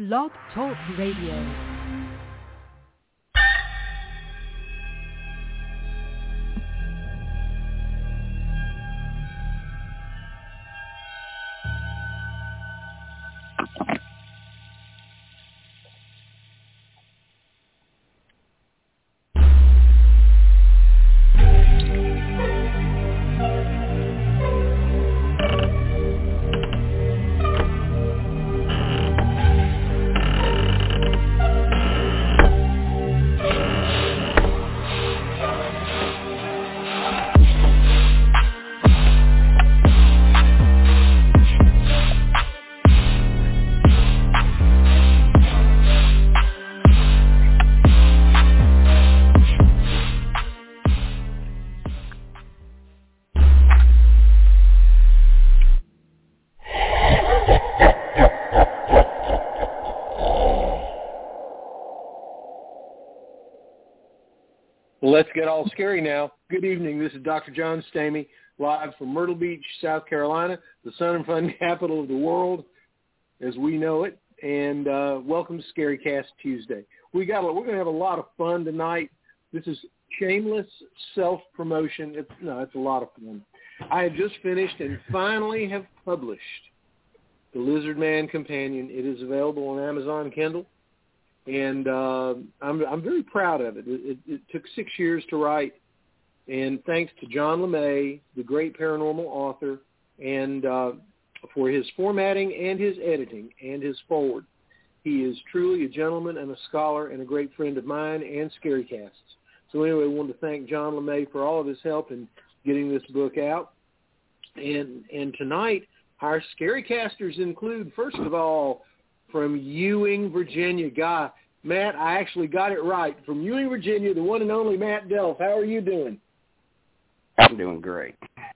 Blog Talk Radio. Let's get all scary now. Good evening. This is Dr. John Stamey, live from Myrtle Beach, South Carolina, the sun and fun capital of the world as we know it. And welcome to Scary Cast Tuesday. We're going to have a lot of fun tonight. This is shameless self-promotion. It's a lot of fun. I have just finished and finally have published The Lizard Man Companion. It is available on Amazon Kindle. And I'm very proud of it. It took 6 years to write, and thanks to John LeMay, the great paranormal author, and for his formatting and his editing and his forward. He is truly a gentleman and a scholar and a great friend of mine and Scarycasts. So anyway, I wanted to thank John LeMay for all of his help in getting this book out. And tonight, our Scarycasters include, first of all, from Ewing, Virginia. Matt, I actually got it right. From Ewing, Virginia, the one and only Matt Delf. How are you doing? I'm doing great.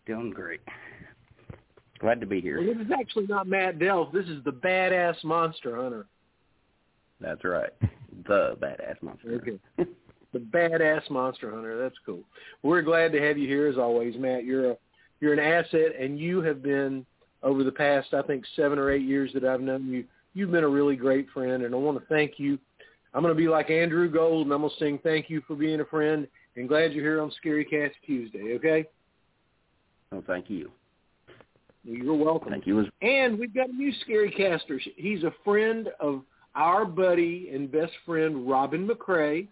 Glad to be here. Well, this is actually not Matt Delf. This is the Badass Monster Hunter. That's right. The Badass Monster Hunter. Okay. The Badass Monster Hunter. That's cool. We're glad to have you here as always, Matt. You're an asset, and you have been, over the past, I think, 7 or 8 years that I've known you, you've been a really great friend, and I want to thank you. I'm going to be like Andrew Gold, and I'm going to sing thank you for being a friend, and glad you're here on Scary Cast Tuesday, okay? Oh, thank you. You're welcome. Thank you. And we've got a new Scary Caster. He's a friend of our buddy and best friend, Robin McCrae.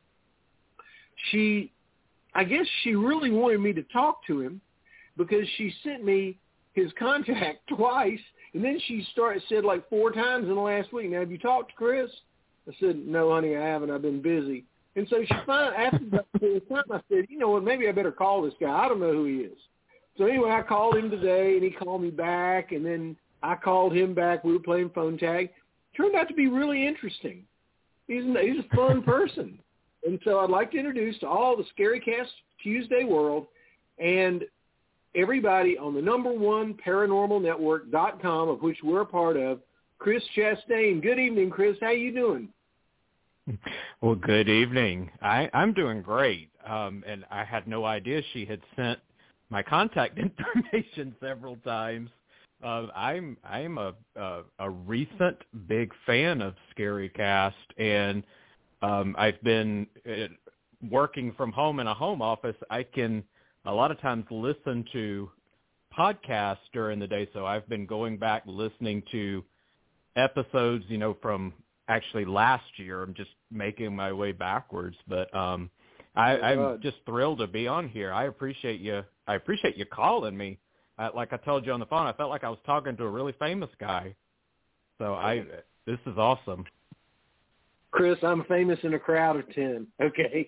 I guess she really wanted me to talk to him because she sent me his contact twice, and then she said like 4 times in the last week, now, have you talked to Chris? I said, no, honey, I haven't. I've been busy. And so after the 4th time, I said, you know what, maybe I better call this guy. I don't know who he is. So anyway, I called him today, and he called me back, and then I called him back. We were playing phone tag. Turned out to be really interesting. He's a fun person. And so I'd like to introduce to all the Scarycast Tuesday world and everybody on the #1 paranormalnetwork.com, of which we're a part of, Chris Chastain. Good evening, Chris. How you doing? Well, good evening. I'm doing great. And I had no idea she had sent my contact information several times. I'm a recent big fan of Scarycast, and I've been working from home in a home office. I can a lot of times listen to podcasts during the day, so I've been going back listening to episodes, from actually last year. I'm just making my way backwards, but I'm just thrilled to be on here. I appreciate you calling me. Like I told you on the phone, I felt like I was talking to a really famous guy. So this is awesome. Chris, I'm famous in a crowd of 10. Okay.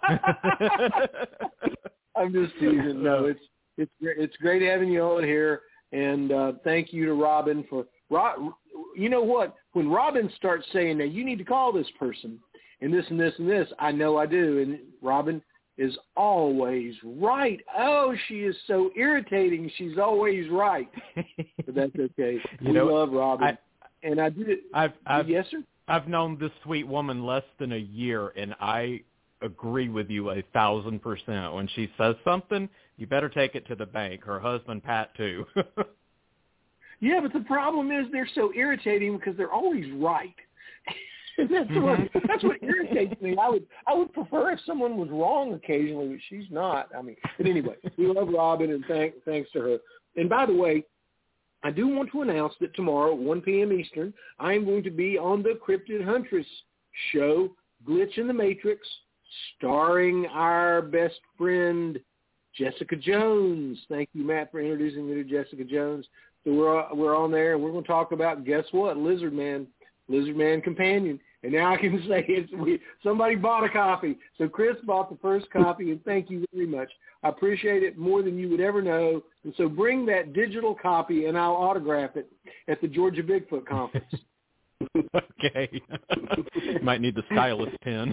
I'm just teasing. No, it's great having you on here, and thank you to Robin for. You know what? When Robin starts saying, "Now you need to call this person," and this and this and this, I know I do, and Robin is always right. Oh, she is so irritating. She's always right, but that's okay. We love Robin, and I did it. Yes, sir. I've known this sweet woman less than a year, and I agree with you 1,000%. When she says something, you better take it to the bank. Her husband, Pat, too. Yeah, but the problem is they're so irritating because they're always right. And that's what irritates me. I would prefer if someone was wrong occasionally, but she's not. I mean, but anyway, we love Robin, and thanks to her. And by the way, I do want to announce that tomorrow at 1 p.m. Eastern, I am going to be on the Cryptid Huntress show, Glitch in the Matrix, starring our best friend, Jessica Jones. Thank you, Matt, for introducing me to Jessica Jones. So we're on there, and we're going to talk about, guess what, Lizard Man Companion. And now I can say somebody bought a copy. So Chris bought the first copy, and thank you very much. I appreciate it more than you would ever know. And so bring that digital copy, and I'll autograph it at the Georgia Bigfoot Conference. Okay. Might need the stylus pen.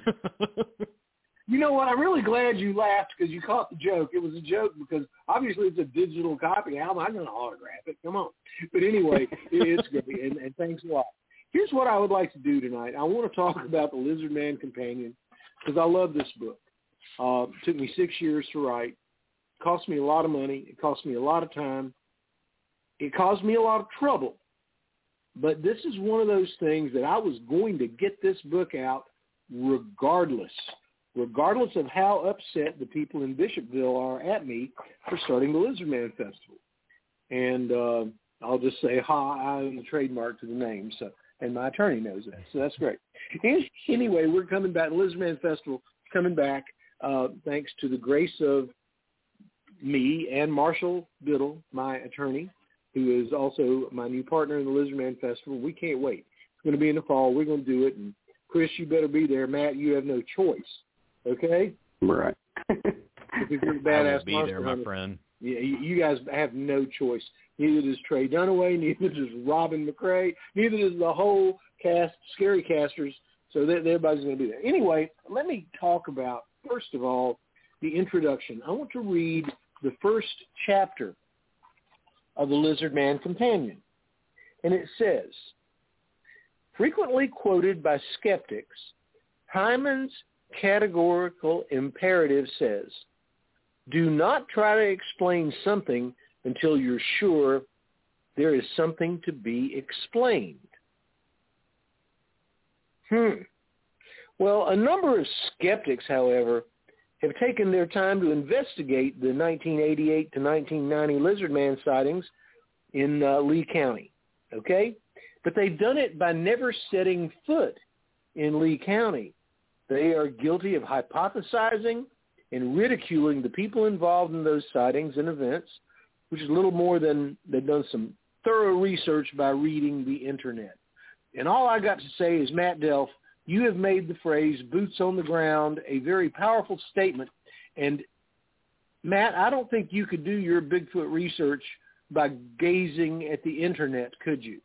You know what? I'm really glad you laughed because you caught the joke. It was a joke because obviously it's a digital copy. How am I going to autograph it? Come on. But anyway, it's great, and thanks a lot. Here's what I would like to do tonight. I want to talk about the Lizard Man Companion because I love this book. It took me 6 years to write. It cost me a lot of money. It cost me a lot of time. It caused me a lot of trouble. But this is one of those things that I was going to get this book out regardless of how upset the people in Bishopville are at me for starting the Lizard Man Festival. And I'll just say, I own the trademark to the name, and my attorney knows that, so that's great. Anyway, we're coming back. The Lizard Man Festival coming back thanks to the grace of me and Marshall Biddle, my attorney, who is also my new partner in the Lizard Man Festival. We can't wait. It's going to be in the fall. We're going to do it. And Chris, you better be there. Matt, you have no choice. Okay? Right. Because you're a badass. I will be there, my friend. Yeah, you guys have no choice. Neither does Trey Dunaway. Neither does Robin McRae. Neither does the whole cast, Scary Casters. So everybody's going to be there. Anyway, let me talk about, first of all, the introduction. I want to read the first chapter of the Lizard Man Companion. And it says, frequently quoted by skeptics, Hyman's categorical imperative says, do not try to explain something until you're sure there is something to be explained. Well, a number of skeptics, however, have taken their time to investigate the 1988 to 1990 Lizard Man sightings in Lee County, okay? But they've done it by never setting foot in Lee County. They are guilty of hypothesizing and ridiculing the people involved in those sightings and events, which is little more than they've done some thorough research by reading the Internet. And all I got to say is, Matt Delf, you have made the phrase boots on the ground a very powerful statement. And, Matt, I don't think you could do your Bigfoot research by gazing at the Internet, could you?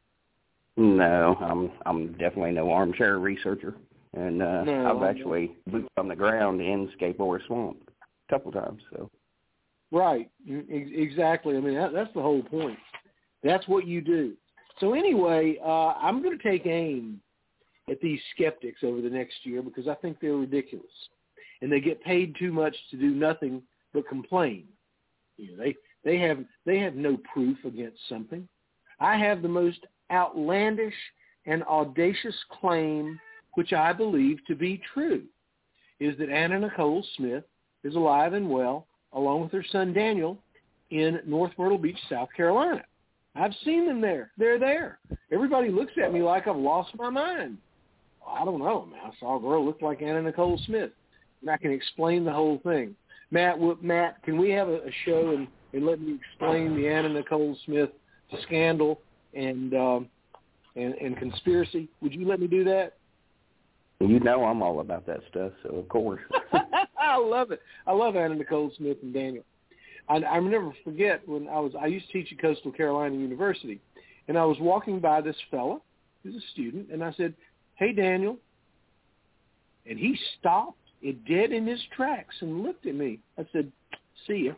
No, I'm definitely no armchair researcher. And I've actually boots on the ground in Skateboard Swamp a couple times. So. Right, exactly. I mean, that's the whole point. That's what you do. So anyway, I'm going to take aim at these skeptics over the next year because I think they're ridiculous. And they get paid too much to do nothing but complain. You know, they have no proof against something. I have the most outlandish and audacious claim, which I believe to be true, is that Anna Nicole Smith is alive and well, along with her son Daniel, in North Myrtle Beach, South Carolina. I've seen them there. They're there. Everybody looks at me like I've lost my mind. I don't know, man. I saw a girl look like Anna Nicole Smith, and I can explain the whole thing. Matt, can we have a show and let me explain the Anna Nicole Smith scandal and conspiracy? Would you let me do that? You know I'm all about that stuff, so of course. I love it. I love Anna Nicole Smith and Daniel. I never forget when I used to teach at Coastal Carolina University, and I was walking by this fella, who's a student, and I said, "Hey, Daniel," and he stopped it dead in his tracks and looked at me. I said, "See ya."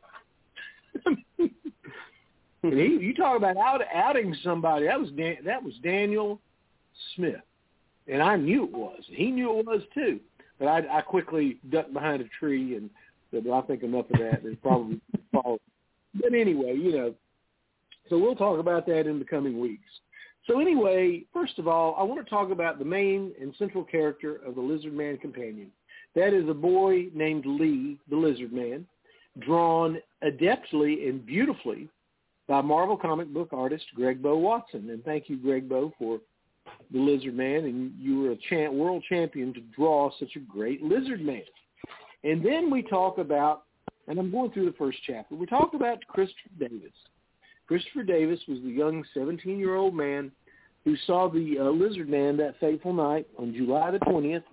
And you talk about outing somebody. That was Daniel Smith, and I knew it was. He knew it was too. But I quickly ducked behind a tree and said, "I think enough of that." There's probably followed. But anyway, so we'll talk about that in the coming weeks. So anyway, first of all, I want to talk about the main and central character of the Lizard Man Companion. That is a boy named Lee, the Lizard Man, drawn adeptly and beautifully by Marvel comic book artist Greg Bo Watson. And thank you, Greg Bo, for the Lizard Man, and you were a world champion to draw such a great Lizard Man. And then we talk about, and I'm going through the first chapter, we talk about Christopher Davis. Christopher Davis was the young 17-year-old man who saw the Lizard Man that fateful night on July the 20th,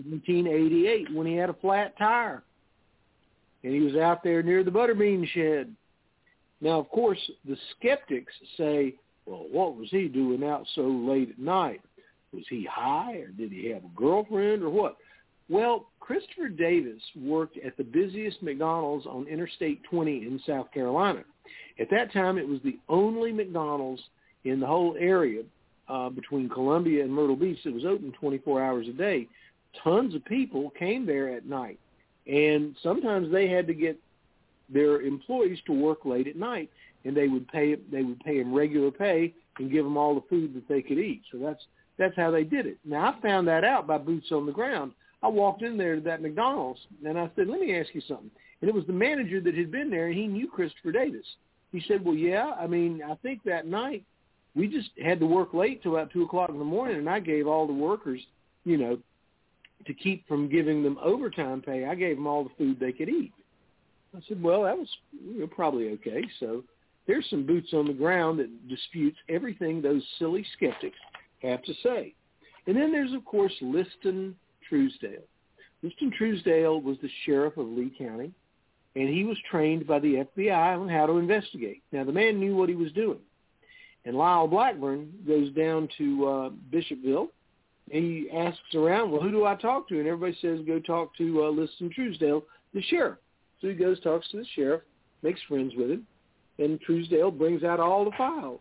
1988, when he had a flat tire. And he was out there near the butterbean shed. Now, of course, the skeptics say, well, what was he doing out so late at night? Was he high, or did he have a girlfriend, or what? Well, Christopher Davis worked at the busiest McDonald's on Interstate 20 in South Carolina. At that time, it was the only McDonald's in the whole area between Columbia and Myrtle Beach that was open 24 hours a day. Tons of people came there at night, and sometimes they had to get their employees to work late at night, and they would pay them regular pay and give them all the food that they could eat. So that's how they did it. Now, I found that out by boots on the ground. I walked in there to that McDonald's, and I said, let me ask you something. And it was the manager that had been there, and he knew Christopher Davis. He said, well, yeah, I mean, I think that night we just had to work late till about 2 o'clock in the morning, and I gave all the workers, you know, to keep from giving them overtime pay, I gave them all the food they could eat. I said, well, that was probably okay. So there's some boots on the ground that disputes everything those silly skeptics have to say. And then there's, of course, Liston Truesdale. Liston Truesdale was the sheriff of Lee County, and he was trained by the FBI on how to investigate. Now, the man knew what he was doing. And Lyle Blackburn goes down to Bishopville, and he asks around, well, who do I talk to? And everybody says, go talk to Liston Truesdale, the sheriff. So he goes, talks to the sheriff, makes friends with him, and Truesdale brings out all the files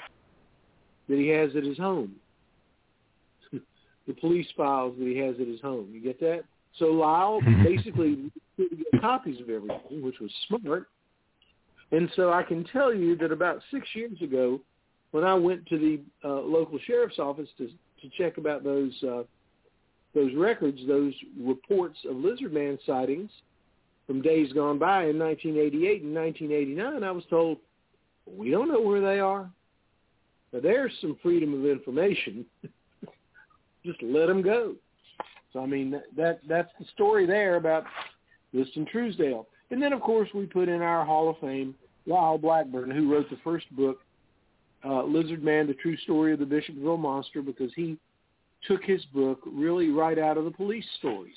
that he has at his home, the police files that he has at his home. You get that? So Lyle basically get copies of everything, which was smart. And so I can tell you that about 6 years ago, when I went to the local sheriff's office to check about those records, those reports of Lizard Man sightings from days gone by in 1988 and 1989, I was told, we don't know where they are. Now, there's some freedom of information. Just let them go. So, I mean, that's the story there about Liston Truesdale. And then, of course, we put in our Hall of Fame Lyle Blackburn, who wrote the first book, Lizard Man, The True Story of the Bishopville Monster, because he took his book really right out of the police stories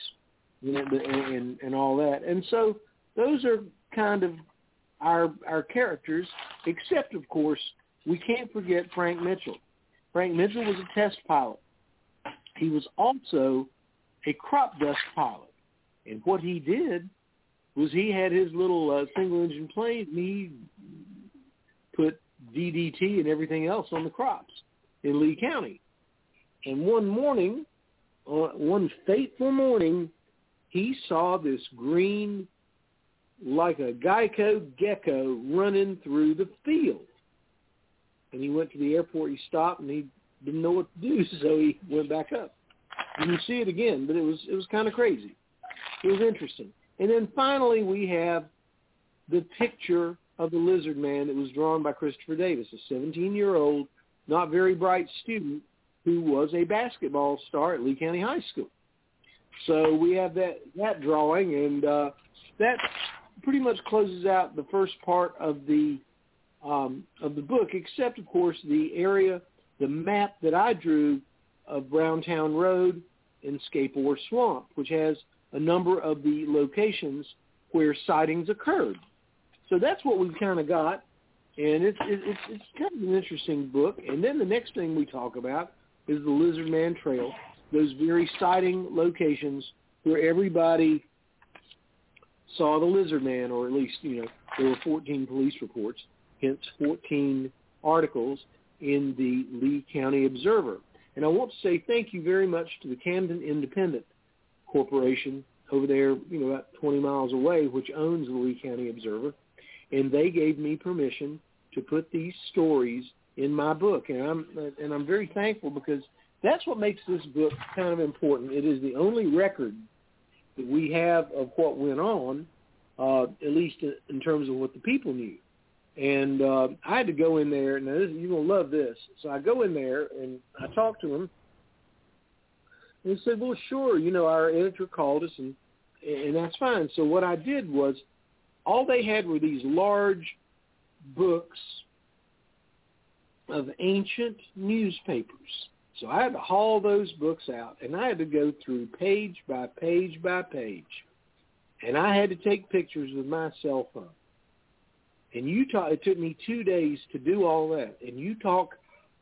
and all that. And so those are kind of our characters, except, of course, we can't forget Frank Mitchell. Frank Mitchell was a test pilot. He was also a crop dust pilot. And what he did was he had his little single-engine plane, and he put DDT and everything else on the crops in Lee County. And one morning, one fateful morning, he saw this green, like a Geico gecko, running through the field. And he went to the airport, he stopped, and he didn't know what to do, so he went back up. You can see it again, but it was kind of crazy. It was interesting. And then finally we have the picture of the Lizard Man that was drawn by Christopher Davis, a 17-year-old, not very bright student who was a basketball star at Lee County High School. So we have that drawing, and that pretty much closes out the first part of the book, except, of course, the area, the map that I drew of Browntown Road and Scape-Ore Swamp, which has a number of the locations where sightings occurred. So that's what we've kind of got, and it's kind of an interesting book. And then the next thing we talk about is the Lizard Man Trail, those very sighting locations where everybody saw the Lizard Man, or at least, there were 14 police reports, hence 14 articles in the Lee County Observer. And I want to say thank you very much to the Camden Independent Corporation over there, about 20 miles away, which owns the Lee County Observer. And they gave me permission to put these stories in my book, and I'm very thankful because that's what makes this book kind of important. It is the only record that we have of what went on, at least in terms of what the people knew. And I had to go in there. Now, you're going to love this. So I go in there, and I talk to him. And he said, well, sure, our editor called us, and that's fine. So what I did was all they had were these large books of ancient newspapers. So I had to haul those books out, and I had to go through page by page by page. And I had to take pictures with my cell phone. And it took me 2 days to do all that. And you talk.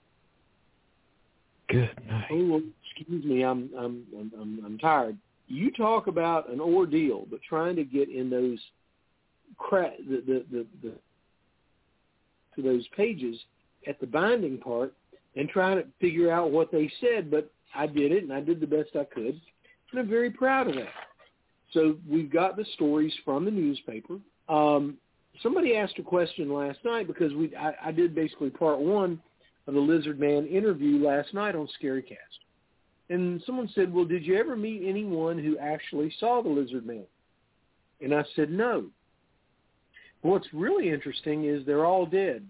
Good night. Oh, excuse me, I'm tired. You talk about an ordeal, but trying to get in those to those pages at the binding part and trying to figure out what they said. But I did it, and I did the best I could, and I'm very proud of that. So we've got the stories from the newspaper. Somebody asked a question last night because I did basically part one of the Lizard Man interview last night on Scarycast. And someone said, well, did you ever meet anyone who actually saw the Lizard Man? And I said, no. What's really interesting is they're all dead.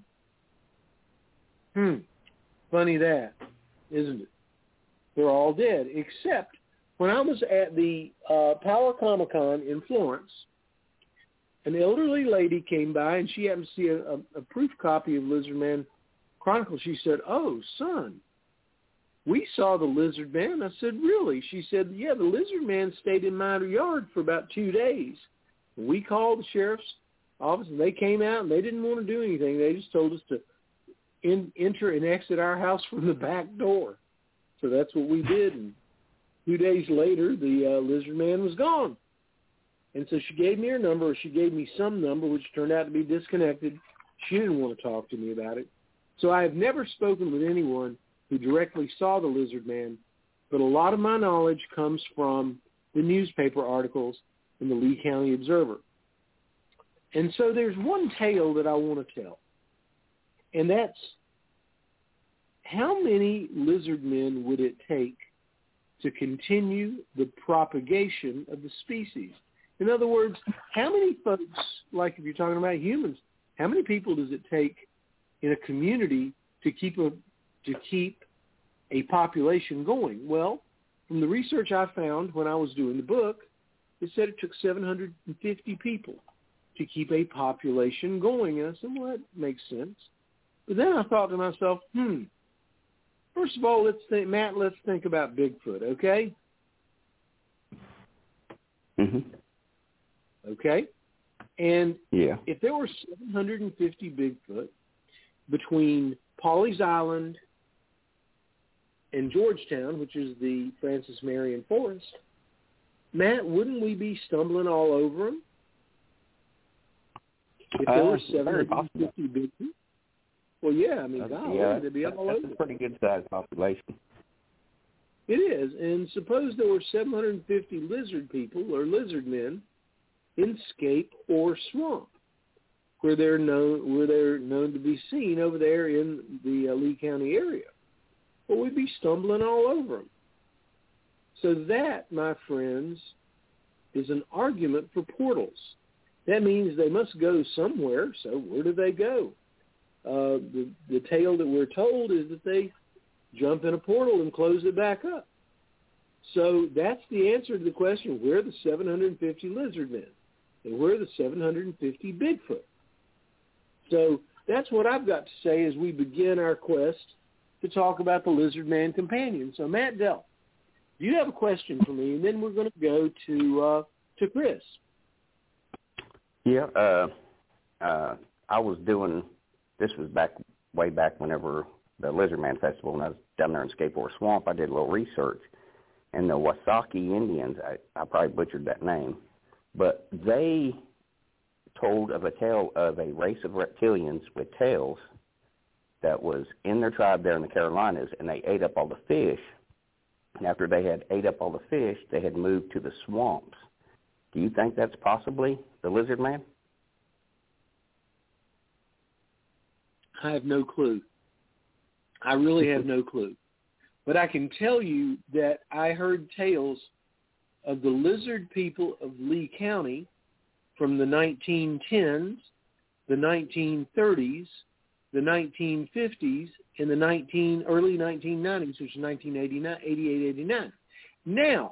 Funny that, isn't it? They're all dead, except when I was at the Power Comic-Con in Florence, an elderly lady came by, and she happened to see a proof copy of Lizard Man Chronicles. She said, oh, son, we saw the Lizard Man. I said, really? She said, yeah, the Lizard Man stayed in my yard for about 2 days. We called the sheriff's office, and they came out, and they didn't want to do anything. They just told us to enter and exit our house from the back door. So that's what we did, and 2 days later, the Lizard Man was gone. And so she gave me her number, or she gave me some number, which turned out to be disconnected. She didn't want to talk to me about it. So I have never spoken with anyone who directly saw the Lizard Man, but a lot of my knowledge comes from the newspaper articles in the Lee County Observer. And so there's one tale that I want to tell, and that's how many lizard men would it take to continue the propagation of the species? In other words, how many folks, like if you're talking about humans, how many people does it take in a community to keep a population going? Well, from the research I found when I was doing the book, it said it took 750 people to keep a population going. And I said, well, that makes sense. But then I thought to myself, first of all, let's think about Bigfoot, okay? Mm-hmm. Okay? And yeah, if there were 750 Bigfoot between Pawleys Island and Georgetown, which is the Francis Marion Forest, Matt, wouldn't we be stumbling all over them? If there were 750 Bigfoot? Well, yeah, I mean, they'd be all over. That's a pretty good-sized population. It is, and suppose there were 750 lizard people or lizard men in Scape or Swamp, where they're known to be seen over there in the Lee County area. Well, we'd be stumbling all over them. So that, my friends, is an argument for portals. That means they must go somewhere, so where do they go? The tale that we're told is that they jump in a portal and close it back up. So that's the answer to the question, where are the 750 lizard men? And where are the 750 Bigfoot? So that's what I've got to say as we begin our quest to talk about the Lizard Man Companion. So Matt Dell, do you have a question for me? And then we're going to go to Chris. Yeah, I was doing, this was way back whenever the Lizard Man Festival, and I was down there in Skateboard Swamp. I did a little research, and the Wasaki Indians, I probably butchered that name, but they told of a tale of a race of reptilians with tails that was in their tribe there in the Carolinas, and they ate up all the fish. And after they had ate up all the fish, they had moved to the swamps. Do you think that's possibly the Lizard Man? I have no clue. I really have no clue. But I can tell you that I heard tales of the lizard people of Lee County from the 1910s, the 1930s, the 1950s, and the early 1990s, which is 1988, 89. Now,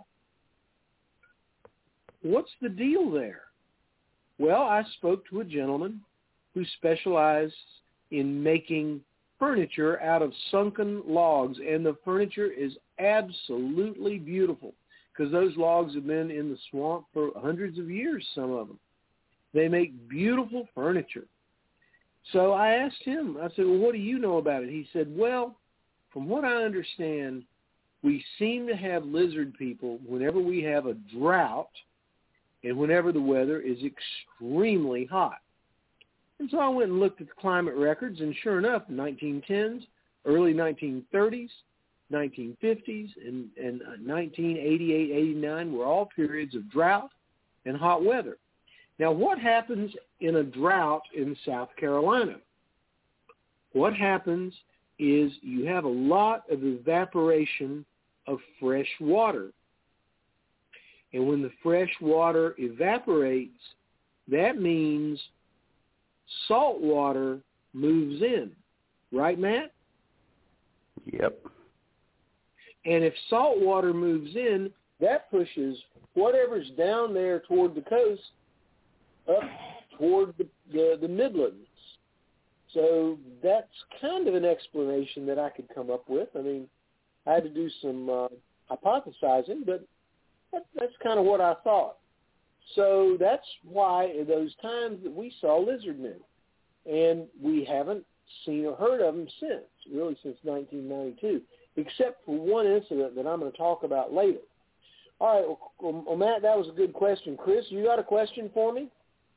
what's the deal there? Well, I spoke to a gentleman who specialized in making furniture out of sunken logs, and the furniture is absolutely beautiful because those logs have been in the swamp for hundreds of years, some of them. They make beautiful furniture. So I asked him, I said, well, what do you know about it? He said, well, from what I understand, we seem to have lizard people whenever we have a drought and whenever the weather is extremely hot. And so I went and looked at the climate records, and sure enough, the 1910s, early 1930s, 1950s, and 1988, 89 were all periods of drought and hot weather. Now, what happens in a drought in South Carolina? What happens is you have a lot of evaporation of fresh water. And when the fresh water evaporates, that means salt water moves in. Right, Matt? Yep. And if salt water moves in, that pushes whatever's down there toward the coast up toward the Midlands. So that's kind of an explanation that I could come up with. I mean, I had to do some hypothesizing, but that's kind of what I thought. So that's why in those times that we saw lizard men. And we haven't seen or heard of them since, really since 1992, except for one incident that I'm going to talk about later. All right, well, Matt, that was a good question. Chris, you got a question for me?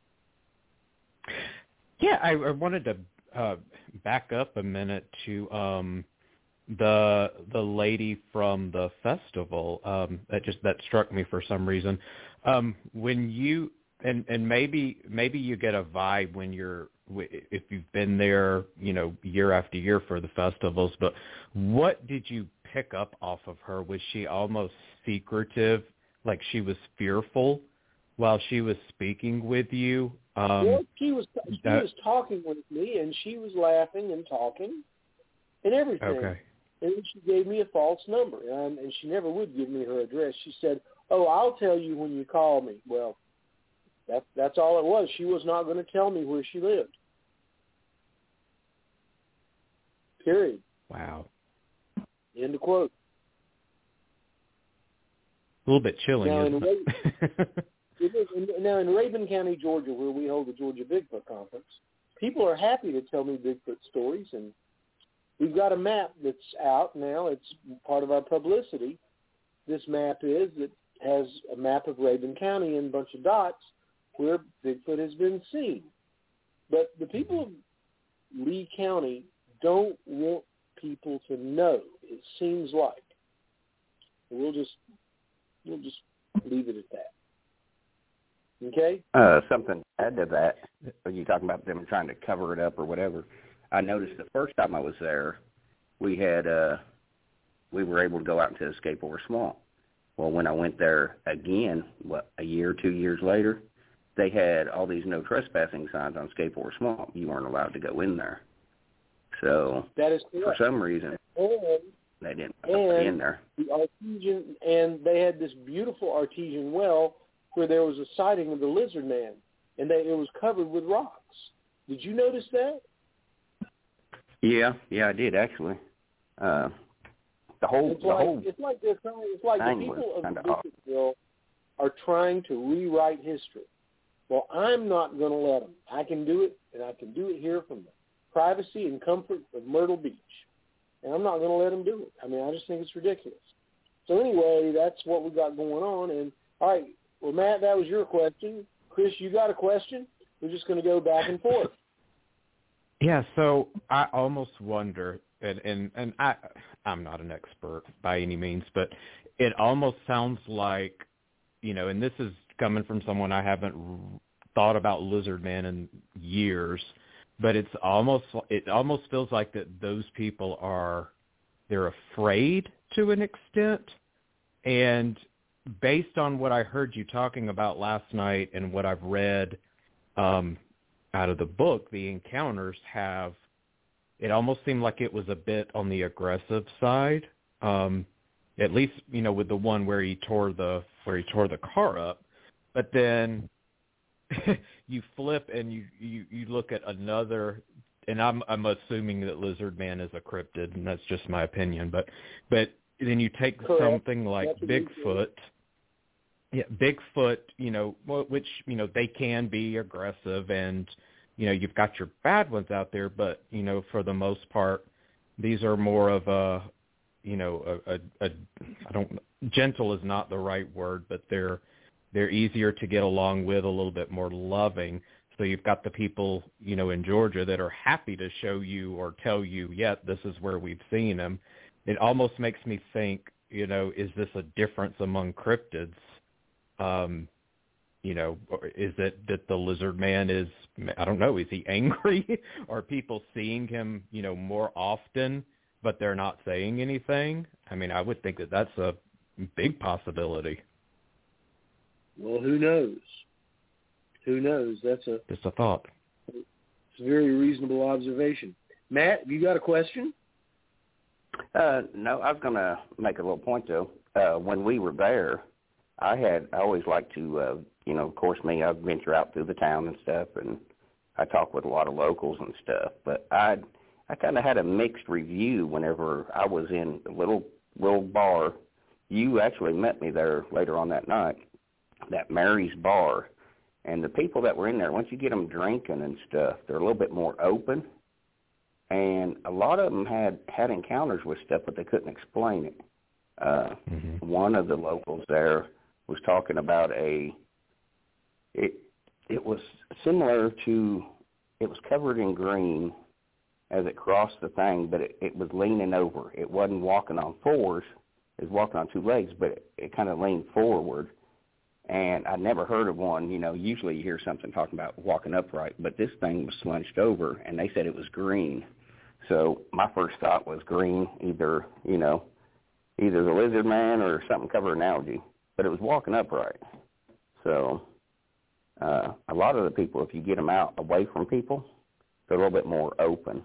Yeah, I wanted to back up a minute to the lady from the festival. That struck me for some reason. When you and maybe you get a vibe when if you've been there, year after year for the festivals. But what did you pick up off of her? Was she almost secretive, like she was fearful while she was speaking with you? Well, she was talking with me, and she was laughing and talking and everything. Okay. And then she gave me a false number, and she never would give me her address. She said, "Oh, I'll tell you when you call me." Well, that's all it was. She was not going to tell me where she lived. Period. Wow. End of quote. A little bit chilling, isn't it? Now, in Rabun County, Georgia, where we hold the Georgia Bigfoot Conference, people are happy to tell me Bigfoot stories, and we've got a map that's out now. It's part of our publicity. This map that has a map of Rabun County and a bunch of dots where Bigfoot has been seen. But the people of Lee County don't want people to know, it seems like. We'll just leave it at that. Okay? Something to add to that, are you talking about them trying to cover it up or whatever? I noticed the first time I was there, we were able to go out into the Escape Over Swamp. Well, when I went there again, a year, 2 years later, they had all these no trespassing signs on Escape Over Swamp. You weren't allowed to go in there. So that is correct. For some reason, they didn't put in there. The artesian, and they had this beautiful artesian well where there was a sighting of the lizard man, and it was covered with rocks. Did you notice that? Yeah, I did actually. It's like the people of Bigfootville are trying to rewrite history. Well, I'm not going to let them. I can do it, and I can do it here from the privacy and comfort of Myrtle Beach. And I'm not going to let them do it. I mean, I just think it's ridiculous. So anyway, that's what we got going on. And all right, well, Matt, that was your question. Chris, you got a question? We're just going to go back and forth. Yeah, so I almost wonder, and I'm not an expert by any means, but it almost sounds like, and this is coming from someone I haven't thought about lizard men in years, but it almost feels like that those people they're afraid to an extent. And based on what I heard you talking about last night and what I've read out of the book, the encounters it almost seemed like it was a bit on the aggressive side. At least, with the one where he tore the car up. But then you flip and you look at another, and I'm assuming that Lizard Man is a cryptid, and that's just my opinion. But then you take Correct. Something like Bigfoot. Yeah, Bigfoot, which, they can be aggressive, and, you've got your bad ones out there, but, for the most part, these are more of gentle is not the right word, but they're easier to get along with, a little bit more loving. So you've got the people, in Georgia that are happy to show you or tell you, yeah, this is where we've seen him. It almost makes me think, is this a difference among cryptids? Or is it that the Lizard Man is, I don't know, is he angry? Are people seeing him, more often, but they're not saying anything? I mean, I would think that that's a big possibility. Well, who knows? Who knows? Just a thought. It's a very reasonable observation. Matt, have you got a question? No, I was going to make a little point, though. When we were there, I always liked to, of course, I venture out through the town and stuff, and I talk with a lot of locals and stuff. But I kind of had a mixed review whenever I was in a little bar. You actually met me there later on that night, that Mary's Bar. And the people that were in there, once you get them drinking and stuff, they're a little bit more open. And a lot of them had encounters with stuff, but they couldn't explain it. One of the locals there was talking about it was similar to, it was covered in green as it crossed the thing, but it was leaning over. It wasn't walking on fours. It was walking on two legs, but it kind of leaned forward. And I never heard of one. Usually you hear something talking about walking upright, but this thing was slunched over, and they said it was green. So my first thought was green, either the Lizard Man or something covered in algae, but it was walking upright. So a lot of the people, if you get them out away from people, they're a little bit more open.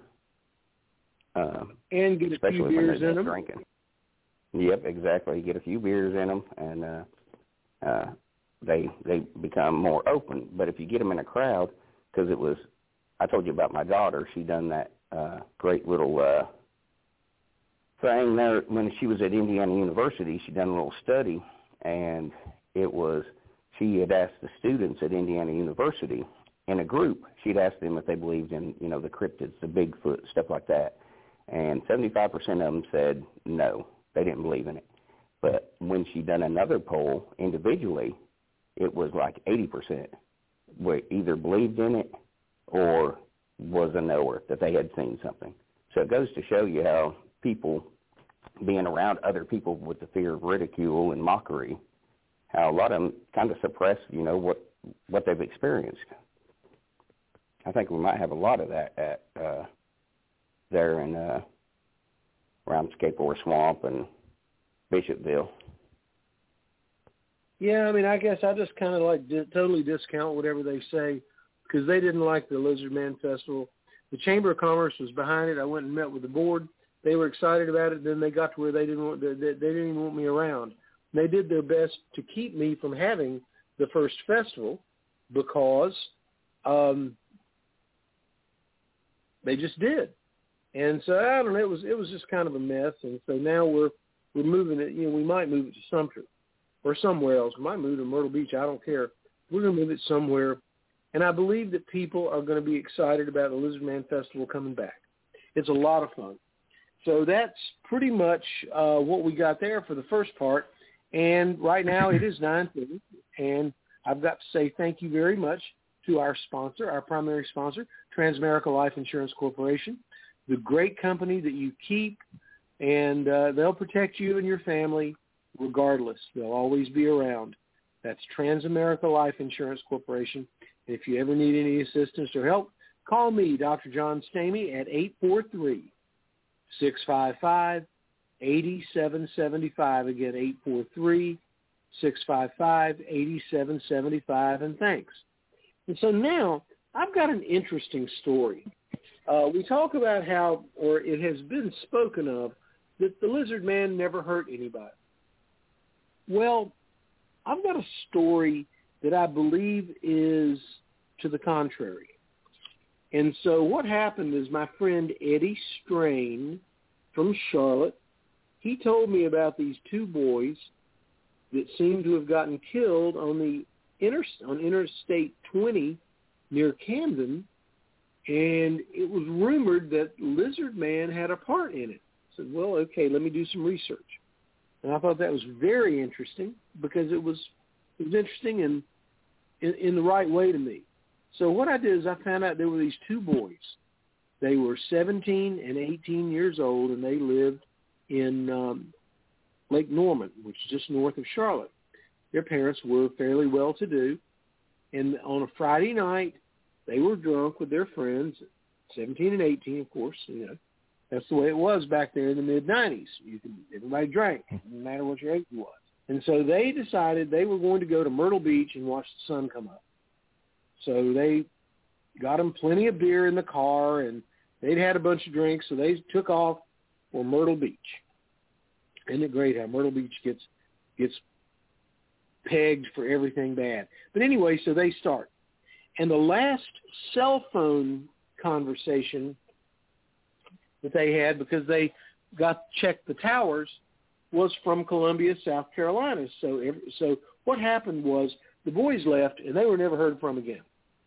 And get a few beers in them. Drinking. Yep, exactly. You get a few beers in them, and they become more open. But if you get them in a crowd, because I told you about my daughter. She done that great little thing there when she was at Indiana University. She done a little study, and she had asked the students at Indiana University in a group. She'd asked them if they believed in, the cryptids, the Bigfoot, stuff like that. And 75% of them said no, they didn't believe in it. But when she done another poll individually, it was like 80% were either believed in it or was a knower, that they had seen something. So it goes to show you how people being around other people with the fear of ridicule and mockery, how a lot of them kind of suppress, what they've experienced. I think we might have a lot of that at there in around Skateboard Swamp and Bishopville. Yeah, I mean, I guess I just kind of totally discount whatever they say because they didn't like the Lizard Man Festival. The Chamber of Commerce was behind it. I went and met with the board. They were excited about it. Then they got to where they didn't even want me around. And they did their best to keep me from having the first festival because they just did. And so I don't know. It was just kind of a mess. And so now we're moving it. We might move it to Sumter or somewhere else. We might move to Myrtle Beach. I don't care. We're going to move it somewhere. And I believe that people are going to be excited about the Lizard Man Festival coming back. It's a lot of fun. So that's pretty much what we got there for the first part. And right now it is 9:30, and I've got to say thank you very much to our sponsor, our primary sponsor, Transamerica Life Insurance Corporation, the great company that you keep, and they'll protect you and your family regardless. They'll always be around. That's Transamerica Life Insurance Corporation. If you ever need any assistance or help, call me, Dr. John Stamey, at 843-655-8775. Again, 843-655-8775, and thanks. And so now I've got an interesting story. We talk about how, or it has been spoken of, that the lizard man never hurt anybody. Well, I've got a story that I believe is to the contrary. And so what happened is my friend Eddie Strain from Charlotte, he told me about these two boys that seemed to have gotten killed on Interstate 20 near Camden, and it was rumored that Lizard Man had a part in it. I said, well, okay, let me do some research. And I thought that was very interesting because it was interesting in the right way to me. So what I did is I found out there were these two boys. They were 17 and 18 years old, and they lived in Lake Norman, which is just north of Charlotte. Their parents were fairly well-to-do, and on a Friday night, they were drunk with their friends, 17 and 18, of course. You know, that's the way it was back there in the mid-'90s. Everybody drank, no matter what your age was. And so they decided they were going to go to Myrtle Beach and watch the sun come up. So they got them plenty of beer in the car, and they'd had a bunch of drinks, so they took off for Myrtle Beach. Isn't it great how Myrtle Beach gets pegged for everything bad? But anyway, so they start. And the last cell phone conversation that they had, because they checked the towers, was from Columbia, South Carolina. So what happened was the boys left, and they were never heard from again.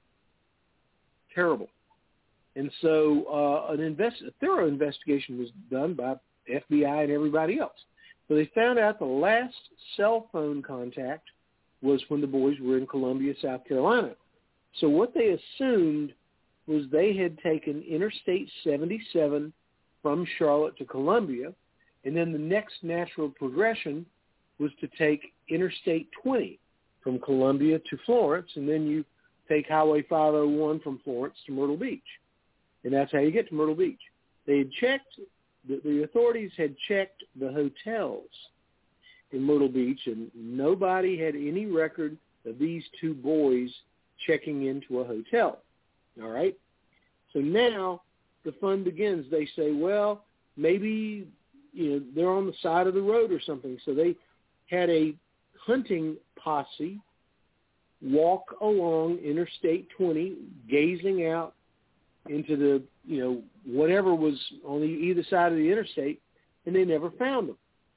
Terrible. And so a thorough investigation was done by FBI and everybody else. So they found out the last cell phone contact was when the boys were in Columbia, South Carolina. So what they assumed was they had taken Interstate 77 from Charlotte to Columbia, and then the next natural progression was to take Interstate 20 from Columbia to Florence, and then you take Highway 501 from Florence to Myrtle Beach. And that's how you get to Myrtle Beach. They had checked, the authorities had checked the hotels in Myrtle Beach, and nobody had any record of these two boys checking into a hotel. All right? So now the fun begins. They say, well, maybe they're on the side of the road or something. So they had a hunting posse walk along Interstate 20, gazing out into the, whatever was on either side of the interstate, and they never found them.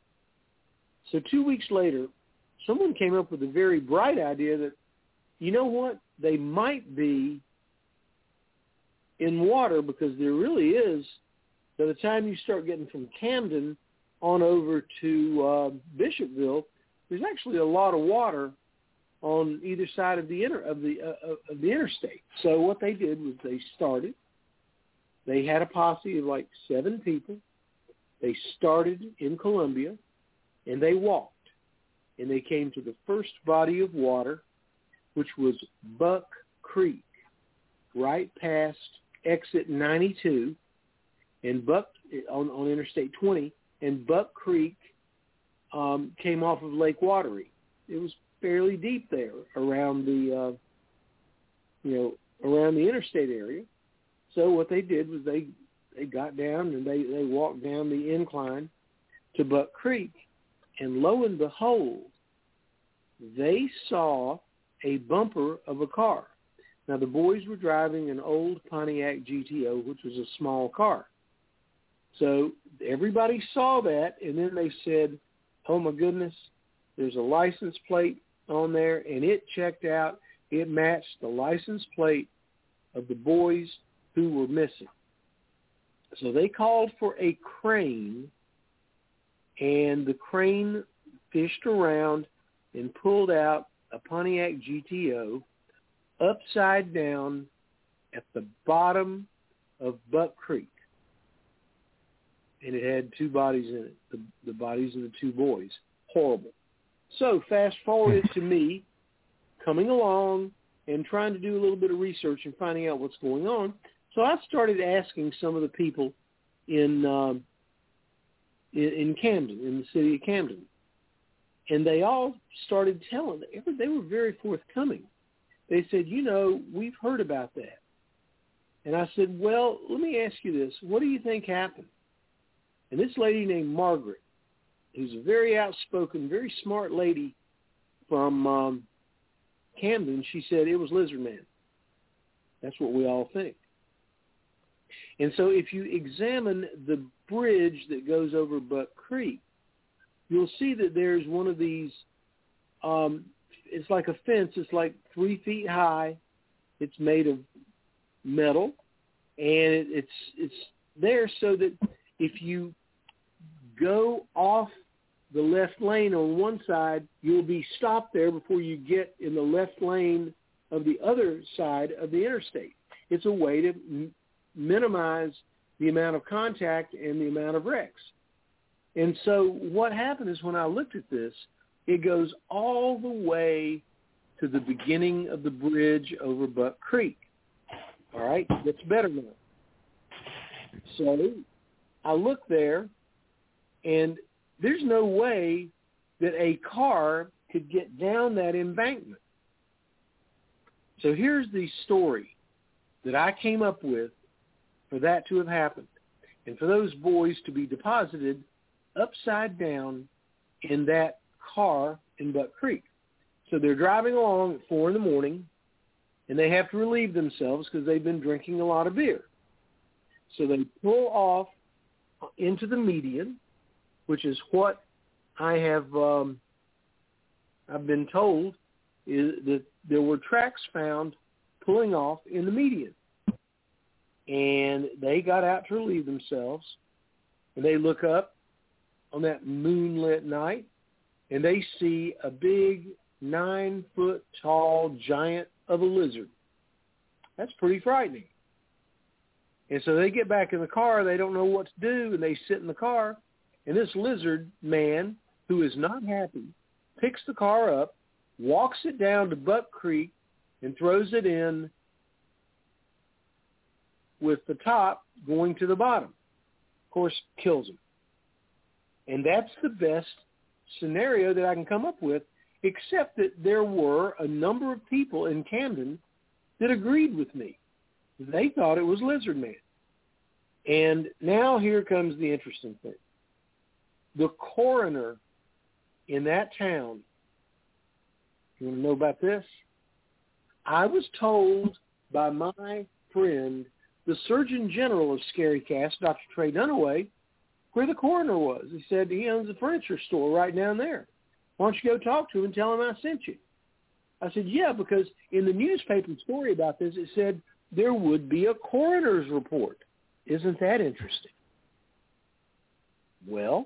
So 2 weeks later, someone came up with a very bright idea that, you know what, they might be in water, because there really is, by the time you start getting from Camden on over to Bishopville, there's actually a lot of water on either side of the interstate. So what they did was they had a posse of like 7 people. They started in Columbia, and they walked. And they came to the first body of water, which was Buck Creek, right past exit 92, and Buck on Interstate 20, and Buck Creek came off of Lake Wateree. It was fairly deep there around the around the interstate area. So what they did was they got down and they walked down the incline to Buck Creek, and lo and behold, they saw a bumper of a car. Now, the boys were driving an old Pontiac GTO, which was a small car. So everybody saw that, and then they said, oh, my goodness, there's a license plate on there, and it checked out. It matched the license plate of the boys who were missing. So they called for a crane, and the crane fished around and pulled out a Pontiac GTO upside down at the bottom of Buck Creek. And it had 2 bodies in it, the bodies of the 2 boys. Horrible. So fast forward to me coming along and trying to do a little bit of research and finding out what's going on. So I started asking some of the people in Camden, in the city of Camden, and they all started telling. They were very forthcoming. They said, we've heard about that. And I said, well, let me ask you this. What do you think happened? And this lady named Margaret, who's a very outspoken, very smart lady from Camden, she said it was Lizard Man. That's what we all think. And so if you examine the bridge that goes over Buck Creek, you'll see that there's one of these, it's like a fence. It's like 3 feet high. It's made of metal, and it's there so that if you go off the left lane on one side, you'll be stopped there before you get in the left lane of the other side of the interstate. It's a way to minimize the amount of contact and the amount of wrecks. And so what happened is when I looked at this, it goes all the way to the beginning of the bridge over Buck Creek. All right? That's better now. So I look there, and there's no way that a car could get down that embankment. So here's the story that I came up with for that to have happened, and for those boys to be deposited upside down in that car in Buck Creek. So they're driving along at 4 a.m, and they have to relieve themselves because they've been drinking a lot of beer. So they pull off into the median, which is what I have I've been told is that there were tracks found pulling off in the median. And they got out to relieve themselves, and they look up on that moonlit night, and they see a big 9-foot-tall giant of a lizard. That's pretty frightening. And so they get back in the car. They don't know what to do, and they sit in the car. And this lizard man, who is not happy, picks the car up, walks it down to Buck Creek, and throws it in with the top going to the bottom. Of course, kills him. And that's the best scenario that I can come up with, except that there were a number of people in Camden that agreed with me. They thought it was Lizard Man. And now here comes the interesting thing. The coroner in that town, you want to know about this? I was told by my friend, the Surgeon General of ScaryCast, Dr. Trey Dunaway, where the coroner was. He said he owns a furniture store right down there. Why don't you go talk to him and tell him I sent you? I said, yeah, because in the newspaper story about this, it said there would be a coroner's report. Isn't that interesting? Well,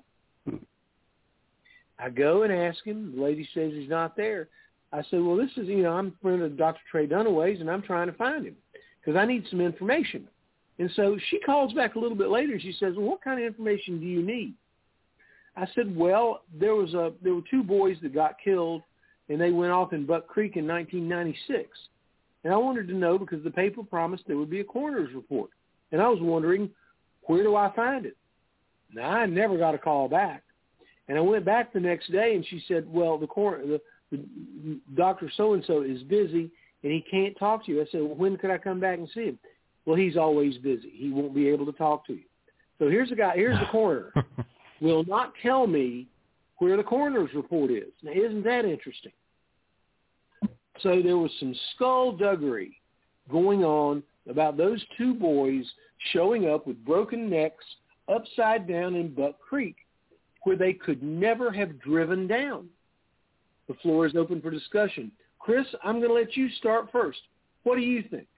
I go and ask him. The lady says he's not there. I said, well, this is, I'm a friend of Dr. Trey Dunaway's, and I'm trying to find him because I need some information. And so she calls back a little bit later, and she says, well, what kind of information do you need? I said, well, there were 2 boys that got killed, and they went off in Buck Creek in 1996. And I wanted to know because the paper promised there would be a coroner's report. And I was wondering, where do I find it? Now, I never got a call back. And I went back the next day, and she said, well, the Dr. So-and-so is busy, and he can't talk to you. I said, well, when could I come back and see him? Well, he's always busy. He won't be able to talk to you. So here's the coroner. Will not tell me where the coroner's report is. Now, isn't that interesting? So there was some skullduggery going on about those 2 boys showing up with broken necks upside down in Buck Creek, where they could never have driven down. The floor is open for discussion. Chris, I'm going to let you start first. What do you think?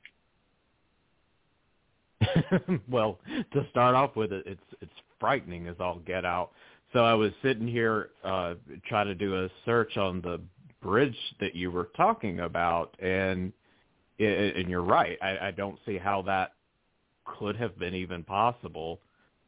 Well, to start off with, it's frightening as all get out. So I was sitting here trying to do a search on the bridge that you were talking about, and you're right. I don't see how that could have been even possible.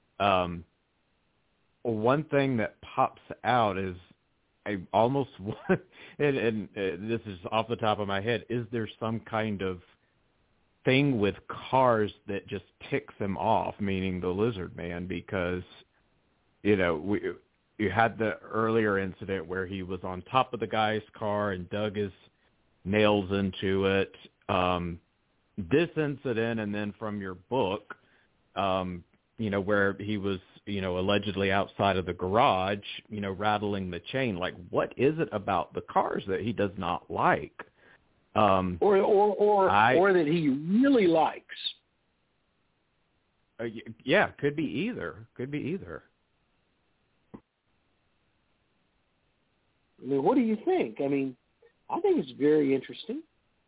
One thing that pops out is I almost want, and this is off the top of my head, is there some kind of thing with cars that just ticks him off, meaning the Lizard Man, because, you had the earlier incident where he was on top of the guy's car and dug his nails into it. This incident, and then from your book, where he was, allegedly outside of the garage, rattling the chain. Like, what is it about the cars that he does not like? Or that he really likes. Yeah, could be either. I mean, what do you think? I mean, I think it's very interesting.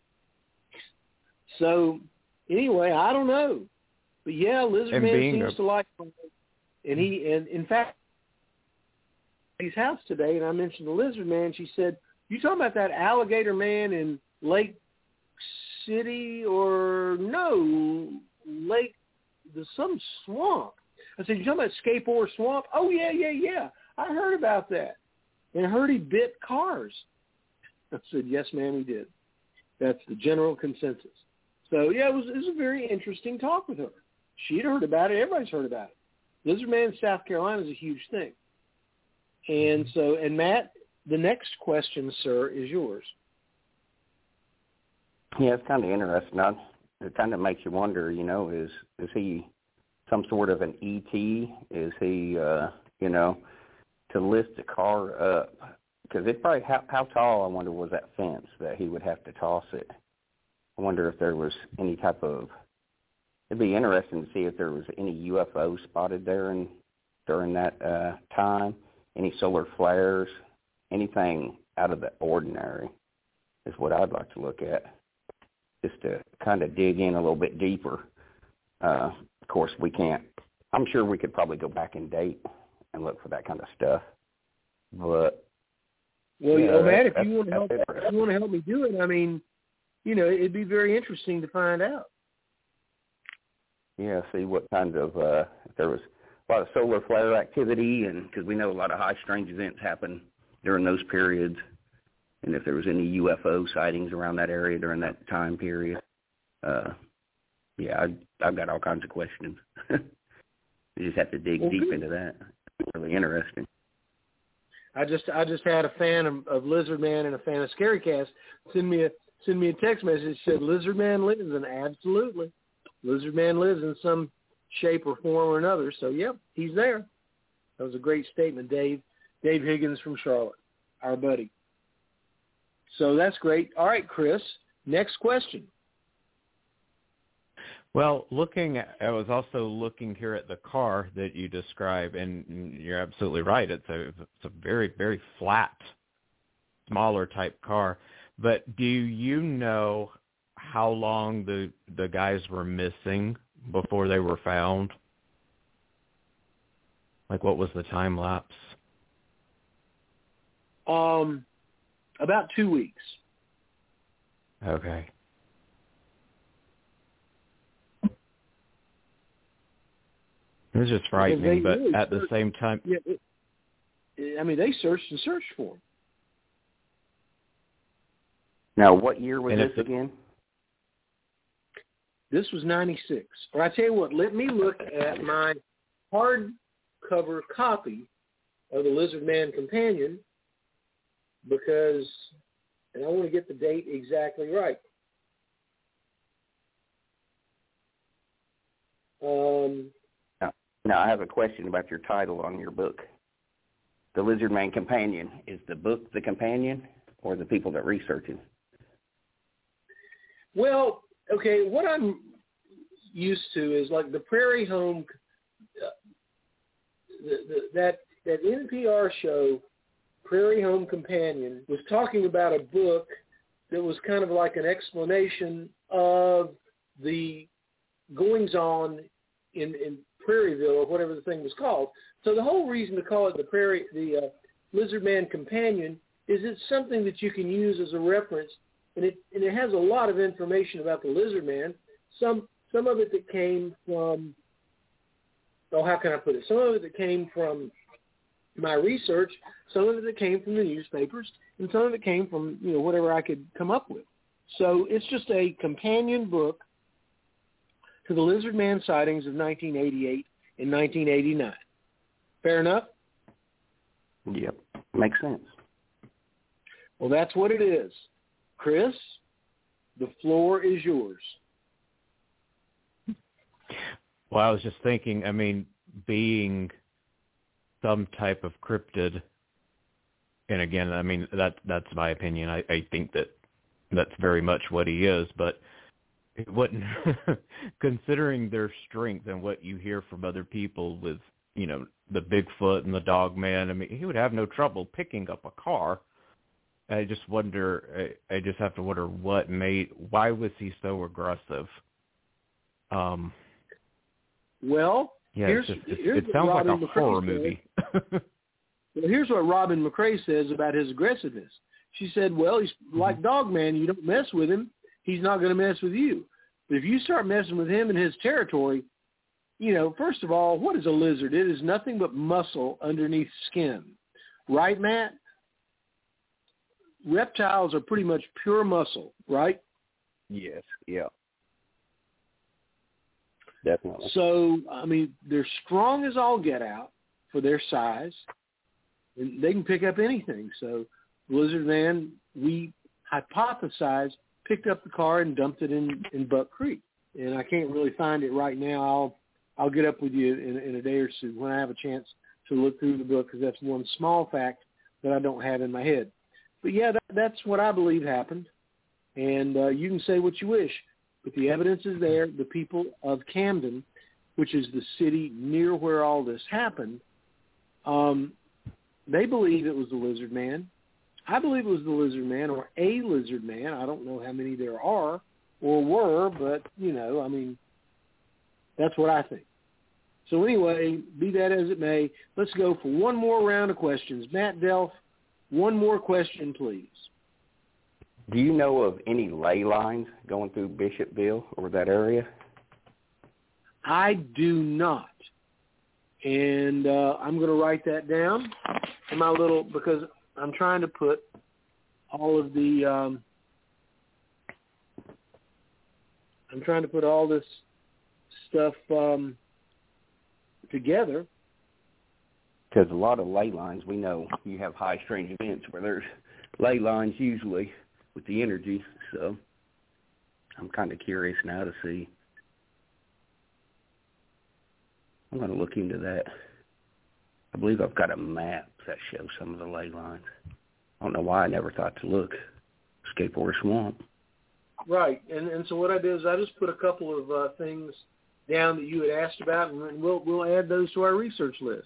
So, anyway, I don't know. But, yeah, Lizard Man seems to like them. And in fact, his house today, and I mentioned the Lizard Man, she said, you talking about that alligator man in Lake City or no, some swamp. I said, you talking about Skateboard Swamp? Oh, yeah. I heard about that. And I heard he bit cars. I said, yes, ma'am, he did. That's the general consensus. So, yeah, it was a very interesting talk with her. She'd heard about it. Everybody's heard about it. Lizard Man in South Carolina is a huge thing. And so, and Matt, the next question, sir, is yours. Yeah, it's kind of interesting. It kind of makes you wonder, is he some sort of an E.T.? Is he, to lift the car up? Because it probably, how tall, I wonder, was that fence that he would have to toss it? I wonder if there was any type of, it'd be interesting to see if there was any UFO spotted there during that time, any solar flares, anything out of the ordinary is what I'd like to look at, just to kind of dig in a little bit deeper. Of course, we can't. I'm sure we could probably go back in date and look for that kind of stuff. But Matt, if you want to help me do it, I mean, it'd be very interesting to find out. Yeah, see what kind of if there was a lot of solar flare activity, and because we know a lot of high strange events happen during those periods, and if there was any UFO sightings around that area during that time period. I've got all kinds of questions. You just have to dig deep into that. It's really interesting. I just had a fan of Lizard Man and a fan of Scary Cast send me a text message that said Lizard Man lives, and absolutely, Lizard Man lives in some shape or form or another. So yep, he's there. That was a great statement, Dave Higgins from Charlotte, our buddy. So that's great. All right, Chris, next question. Well, I was also looking here at the car that you describe, and you're absolutely right. It's a very, very flat, smaller type car. But do you know how long the guys were missing before they were found? Like, what was the time lapse? About 2 weeks. Okay. It was just frightening, but at the same time... Yeah, they searched and searched for him. Now, what year was this again? This was 96. Or I tell you what, let me look at my hardcover copy of the Lizard Man Companion, because, and I want to get the date exactly right. Now, I have a question about your title on your book. The Lizard Man Companion. Is the book the companion or the people that research it? Well, okay, what I'm used to is like the Prairie Home, that NPR show, Prairie Home Companion, was talking about a book that was kind of like an explanation of the goings-on in Prairieville, or whatever the thing was called. So the whole reason to call it the Lizard Man Companion is it's something that you can use as a reference, and it has a lot of information about the Lizard Man. Some of it that came from, how can I put it? Some of it that came from my research, some of it that came from the newspapers, and some of it came from whatever I could come up with. So it's just a companion book to the lizard man sightings of 1988 and 1989. Fair enough? Yep, makes sense. Well, that's what it is. Chris, the floor is yours. Well, I was just thinking, I mean, being some type of cryptid, and again, I mean, that's my opinion. I think that's very much what he is, but it wouldn't, considering their strength and what you hear from other people with, you know, the Bigfoot and the Dog Man, I mean, he would have no trouble picking up a car. I just wonder, I just have to wonder why was he so aggressive? Well, yeah, here's it sounds like a horror movie. Well, here's what Robin McRae says about his aggressiveness. She said, well, he's like Dog Man. You don't mess with him. He's not going to mess with you. But if you start messing with him in his territory, you know, first of all, what is a lizard? It is nothing but muscle underneath skin. Right, Matt? Reptiles are pretty much pure muscle, right? Yes, yeah. Definitely. So, I mean, they're strong as all get out for their size, and they can pick up anything. So, Lizard Man, we hypothesized, picked up the car and dumped it in Buck Creek. And I can't really find it right now. I'll get up with you in a day or two when I have a chance to look through the book, because that's one small fact that I don't have in my head. But, yeah, that's what I believe happened. And you can say what you wish, but the evidence is there. The people of Camden, which is the city near where all this happened, they believe it was the Lizard Man. I believe it was the Lizard Man or a Lizard Man. I don't know how many there are or were, but, you know, I mean, that's what I think. So anyway, be that as it may, let's go for one more round of questions. Matt Delph, one more question, please. Do you know of any ley lines going through Bishopville or that area? I do not. And I'm going to write that down in my little, because I'm trying to put all of the, I'm trying to put all this stuff together. Because a lot of ley lines, we know you have high strange events where there's ley lines usually with the energy. So I'm kind of curious now to see. I'm going to look into that. I believe I've got a map that shows some of the ley lines. I don't know why I never thought to look. Escape or Swamp. Right. And so what I did is I just put a couple of things down that you had asked about, and we'll add those to our research list.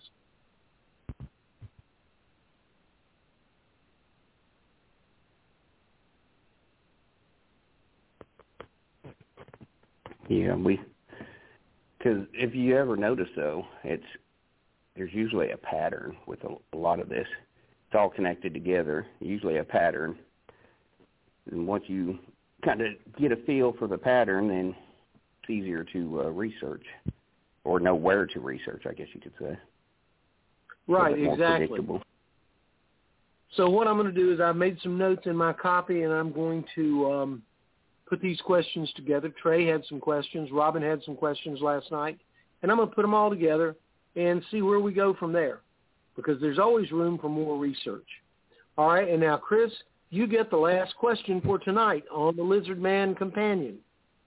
Yeah, because if you ever notice, though, there's usually a pattern with a lot of this. It's all connected together, usually a pattern. And once you kind of get a feel for the pattern, then it's easier to research or know where to research, I guess you could say. Right, more exactly. Predictable. So what I'm going to do is I've made some notes in my copy, and I'm going to put these questions together. Trey had some questions. Robin had some questions last night. And I'm going to put them all together and see where we go from there, because there's always room for more research. All right, and now, Chris, you get the last question for tonight on the Lizard Man Companion.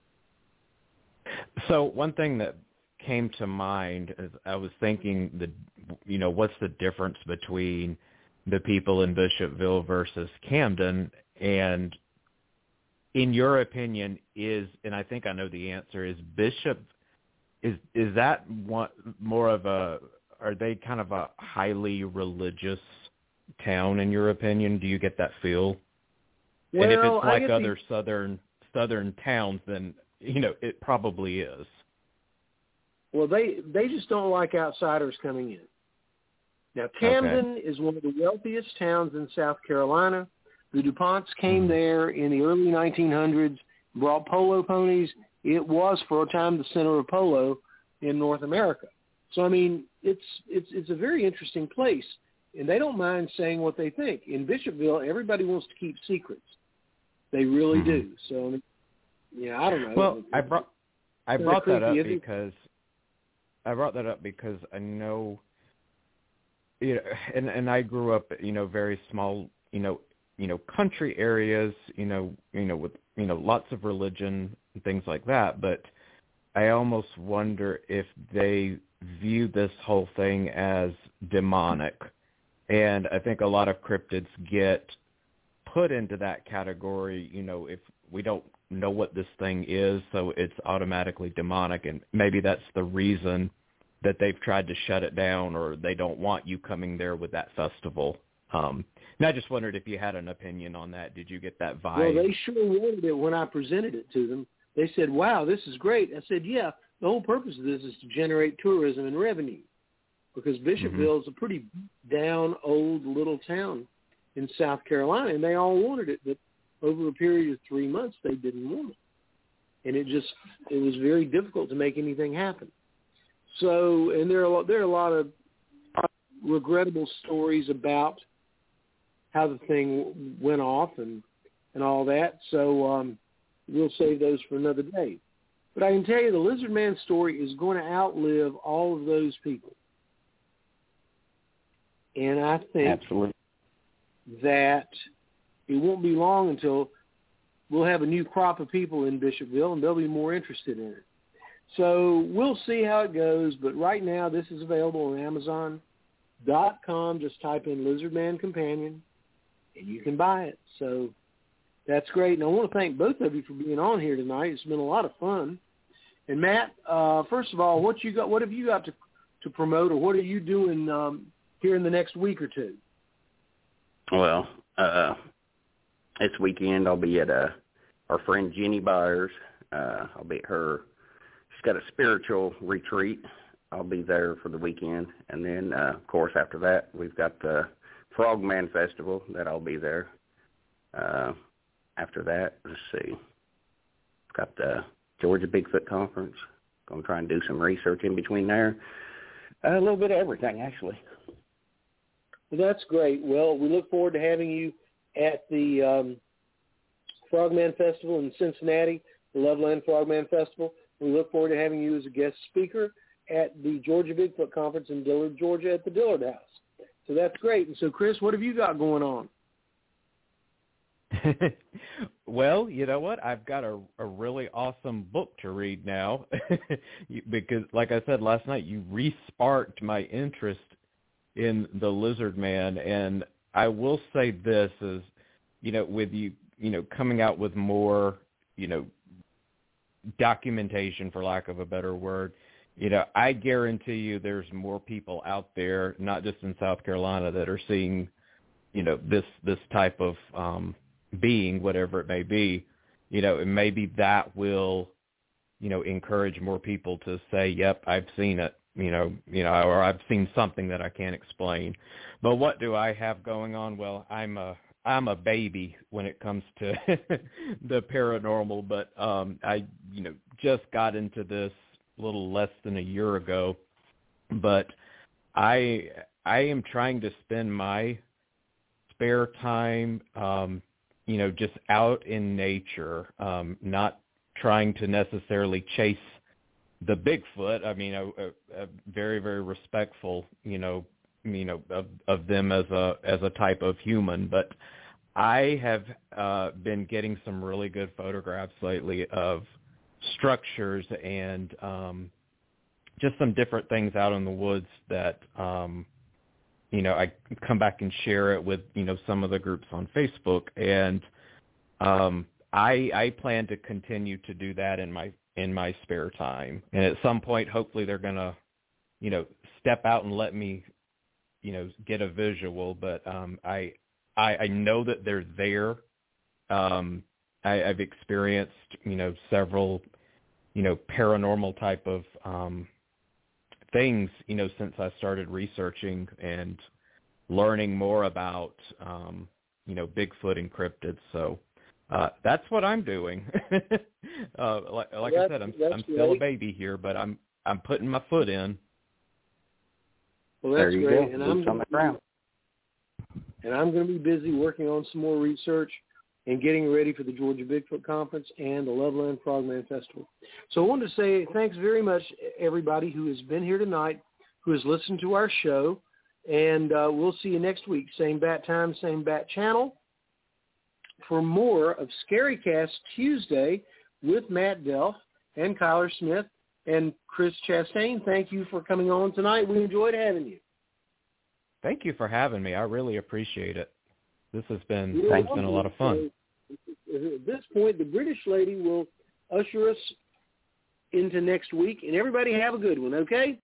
So one thing that came to mind is I was thinking what's the difference between the people in Bishopville versus Camden, and in your opinion, and I think I know the answer, is that more of are they kind of a highly religious town in your opinion? Do you get that feel? Well, and if it's like other southern towns, then, it probably is. Well, they just don't like outsiders coming in. Now, Camden is one of the wealthiest towns in South Carolina. The DuPonts came there in the early 1900s, brought polo ponies. It was, for a time, the center of polo in North America. So, I mean, it's a very interesting place, and they don't mind saying what they think. In Bishopville, everybody wants to keep secrets. They really do. So, yeah, I don't know. Well, I brought that up because I know, you know, and I grew up, you know, very small, you know, country areas, you know, with, you know, lots of religion and things like that. But I almost wonder if they view this whole thing as demonic. And I think a lot of cryptids get put into that category, you know, if we don't know what this thing is, so it's automatically demonic. And maybe that's the reason that they've tried to shut it down, or they don't want you coming there with that festival. And I just wondered if you had an opinion on that. Did you get that vibe? Well, they sure wanted it when I presented it to them. They said, wow, this is great. I said, yeah, the whole purpose of this is to generate tourism and revenue, because Bishopville is a pretty down, old little town in South Carolina, and they all wanted it. But over a period of 3 months, they didn't want it. And it was very difficult to make anything happen. So, and there are a lot of regrettable stories about how the thing went off and all that. So we'll save those for another day. But I can tell you the Lizard Man story is going to outlive all of those people. And I think absolutely that it won't be long until we'll have a new crop of people in Bishopville, and they'll be more interested in it. So we'll see how it goes, but right now this is available on Amazon.com. Just type in Lizard Man Companion, and you can buy it. So that's great. And I want to thank both of you for being on here tonight. It's been a lot of fun. And Matt, first of all, what have you got to promote, or what are you doing here in the next week or two? Well, this weekend I'll be at our friend Jenny Byers. I'll be at her. She's got a spiritual retreat. I'll be there for the weekend. And then, of course, after that, we've got the Frogman Festival that I'll be there. After that, let's see. Got the Georgia Bigfoot Conference. Going to try and do some research in between there. A little bit of everything, actually. Well, that's great. Well, we look forward to having you at the Frogman Festival in Cincinnati, the Loveland Frogman Festival. We look forward to having you as a guest speaker at the Georgia Bigfoot Conference in Dillard, Georgia at the Dillard House. So that's great. And so, Chris, what have you got going on? Well, you know what? I've got a really awesome book to read now because, like I said last night, you re-sparked my interest in the Lizard Man. And I will say this is, you know, with you, you know, coming out with more, you know, documentation, for lack of a better word, you know, I guarantee you there's more people out there, not just in South Carolina, that are seeing, you know, this type of being, whatever it may be, you know, and maybe that will, you know, encourage more people to say, yep, I've seen it, you know, or I've seen something that I can't explain. But what do I have going on? Well, I'm a baby when it comes to the paranormal, but I, you know, just got into this a little less than a year ago. But I am trying to spend my spare time, you know, just out in nature, not trying to necessarily chase the Bigfoot. I mean, a very, very respectful, you know, of them as a type of human. But I have been getting some really good photographs lately of structures and just some different things out in the woods that, you know, I come back and share it with, you know, some of the groups on Facebook. And I plan to continue to do that in my spare time. And at some point, hopefully they're going to, you know, step out and let me, you know, get a visual. But I know that they're there. I've experienced, you know, several, you know, paranormal type of things, you know, since I started researching and learning more about, you know, Bigfoot and cryptids. So that's what I'm doing. Like I said, I'm still a baby here, but I'm putting my foot in. Well, that's great. And I'm going to be busy working on some more research and getting ready for the Georgia Bigfoot Conference and the Loveland Frogman Festival. So I wanted to say thanks very much, everybody who has been here tonight, who has listened to our show, and we'll see you next week. Same bat time, same bat channel, for more of Scarycast Tuesday with Matt Delf and Kyler Smith and Chris Chastain. Thank you for coming on tonight. We enjoyed having you. Thank you for having me. I really appreciate it. This has been a lot of fun. At this point, the British lady will usher us into next week, and everybody have a good one, okay?